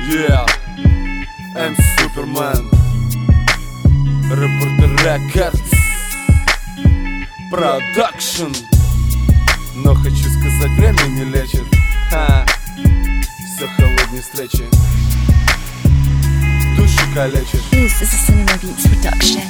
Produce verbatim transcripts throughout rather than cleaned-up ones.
Yeah, эм Супермен, Reporter Records, Production. Но хочу сказать, время не лечит. Ха. Все холоднее встречи, души калечит. This is a Cinema Beats production.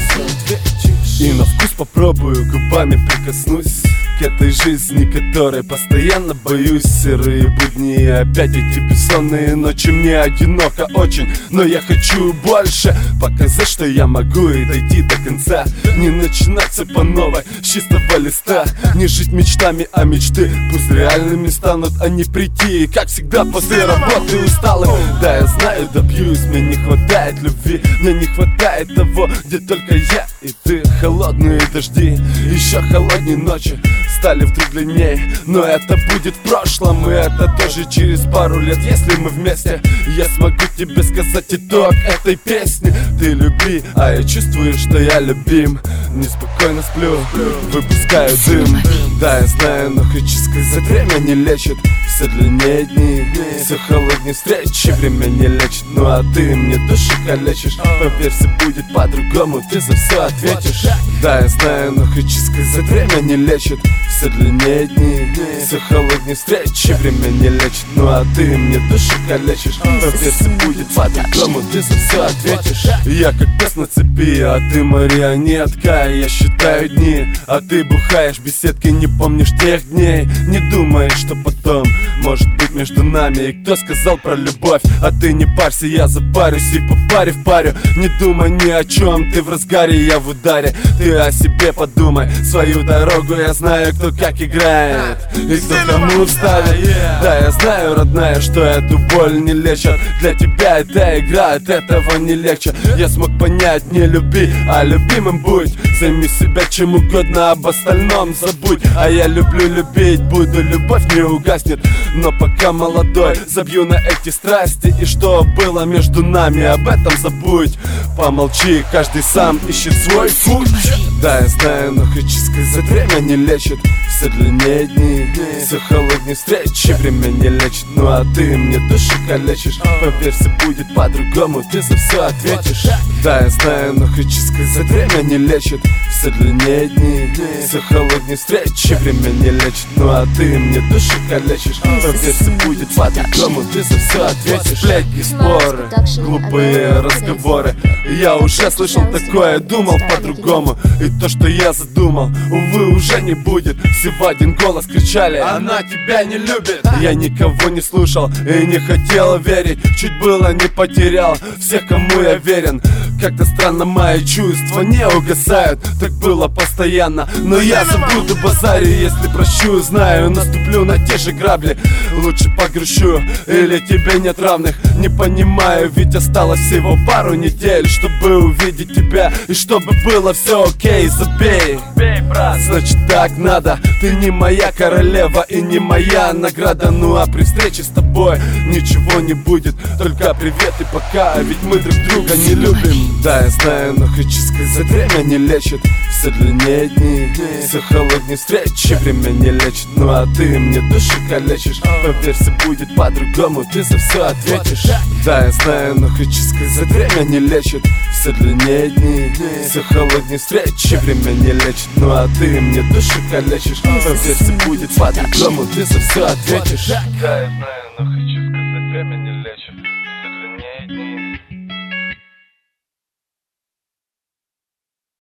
И на вкус попробую, губами прикоснусь к этой жизни, которой постоянно боюсь. Серые будни и опять эти бессонные ночи. Мне одиноко очень, но я хочу больше. Показать, что я могу, и дойти до конца. Не начинаться по новой, с чистого листа. Не жить мечтами, а мечты пусть реальными станут, а не прийти, как всегда, после работы усталым. Да, я знаю, добьюсь, мне не хватает любви. Мне не хватает того, где только я и ты. Холодные дожди, еще холоднее ночи стали вдруг длиннее. Но это будет в прошлом, и это тоже через пару лет. Если мы вместе, я смогу тебе сказать итог этой песни. Ты люби, а я чувствую, что я любим. Неспокойно сплю, выпускаю дым. Да, я знаю, но хочу сказать, время не лечит. Все длиннее дни, все холоднее встречи. Время не лечит, ну а ты мне душу калечишь. Поверь, все будет по-другому, ты за все ответишь. Да, я знаю, но хочу сказать, время не лечит. Все длиннее дни, все холоднее встречи. Время не лечит, ну а ты мне душу калечишь. Поверь, все будет по-другому, ты за все ответишь. Я как пес на цепи, а ты марионетка. Я считаю дни, а ты бухаешь в беседке. Не помнишь тех дней, не думаешь, что потом может быть между нами. И кто сказал про любовь? А ты не парься, я запарюсь и по паре в парю. Не думай ни о чем, ты в разгаре, я в ударе. Ты о себе подумай, свою дорогу я знаю, кто как играет и кто кому ставит. Да, я знаю, родная, что эту боль не лечат. Для тебя эта игра, от этого не легче. Я смог понять, не люби, а любимым будь. Займи себя чем угодно, об остальном забудь. А я люблю любить, буду, любовь не угаснет. Но пока молодой, забью на эти страсти. И что было между нами, об этом забудь. Помолчи, каждый сам ищет свой путь. Да, я знаю, но хочу сказать, время не лечит. Все длиннее дни, все холоднее встречи. Время не лечит, ну а ты мне душу калечишь. Поверь, все будет по-другому, ты за все ответишь. Да, я знаю, но хочу сказать, время не лечит. Все длиннее дни, все холоднее встречи. Время не лечит, ну а ты мне душу калечишь. Поверь, все будет по-другому, ты за все ответишь. Сплетни, споры, глупые разговоры. Я уже слышал такое, думал по-другому. И то, что я задумал, увы, уже не будет. Все в один голос кричали: она тебя не любит. Я никого не слушал и не хотел верить. Чуть было не потерял всех, кому я верен. Как-то странно мои чувства не угасают. Так было постоянно, но я забуду базарю. Если прощу, знаю, наступлю на те же грабли. Лучше погрущу, или тебе нет равных. Не понимаю, ведь осталось всего пару недель, чтобы увидеть тебя и чтобы было все окей. Забей, значит так надо. Ты не моя королева и не моя награда. Ну а при встрече с тобой ничего не будет, только привет и пока, ведь мы друг друга не любим. Да, я знаю, но хочу сказать, время не лечит. Все длиннее дни, все холоднее встречи. Время не лечит, ну а ты мне душу калечишь. Поверь, все будет по-другому, ты за все ответишь. Да, я знаю, но хочу сказать, время не лечит. Все длиннее дни, все холоднее встречи. Время не лечит, ну а ты мне душу калечишь. Поверь, все будет по-другому, ты за все ответишь. Да, я знаю, но хочу сказать, время не лечит. Все длиннее дни,